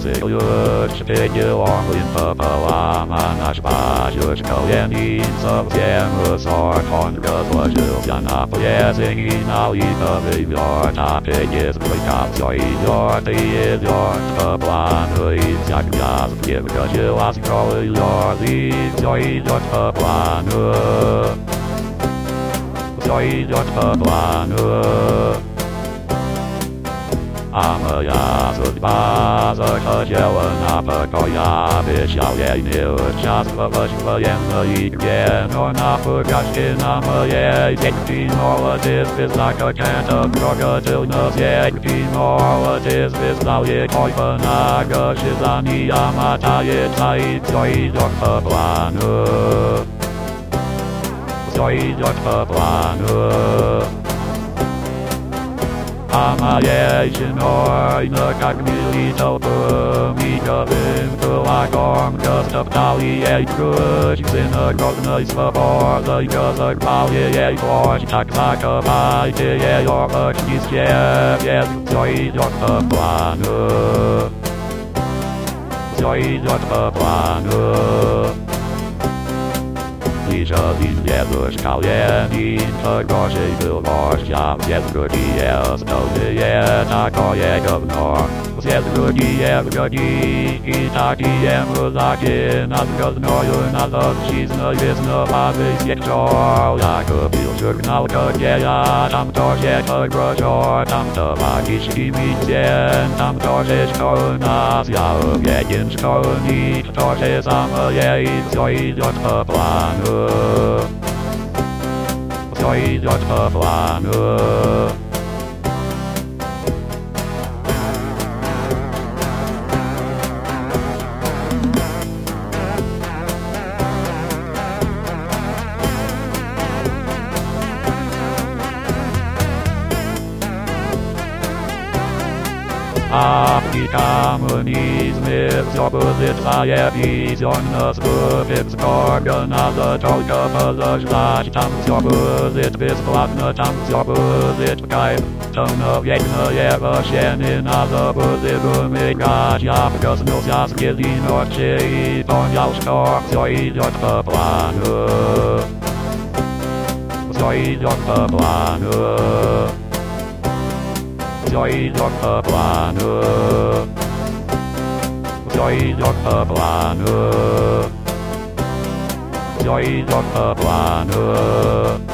już pieniądz popołama nasz paździerz kolejny September sortonka złożył się na pojedzie i na lipowy wiort, a pieniądz wykapcio i wiort i wiort planuj jak gwiazd nie wychodziła z szkoły wiort i wiort planu. Wiort planu. A moja судьба захотела на покой, обещал ей не участвовать в военной игре, но на фугашке на моей детки молодец звезда какая-то трогательно детки молодец звезда легкой по ногоше за ней мотается и все идет по плану. Все идет по плану. A moje żenojno jak mili толпомиковым кулаком растоптали ей грудь, синагогной свободой разорвали ей плоть, так закопайте ее почти с небес, все идет по плану, все идет по плану. Лишь один дедушка Ленин, хороший был вождь, а все другие остальные такое говно. Все другие враги и такие мудаки, над грозною, над отчизной весноватый сектор. Я купил журнал «Корея», там тоже хорошо, там товарищи Митен, там тоже что у нас. Я уверен, что у них то же самое, и все идет по плану. Все идет по плану. А при коммунизме все будет заебись, наступит скоро, надо только подождать. Там все будет бесплатно, там все будет в кайф. Темновечное вообще не надо будет умирать. Я проснулся среди ночи и понял, что все идет по плану. Все идет по плану. Все идет по плану. Все идет по плану. Все идет по плану.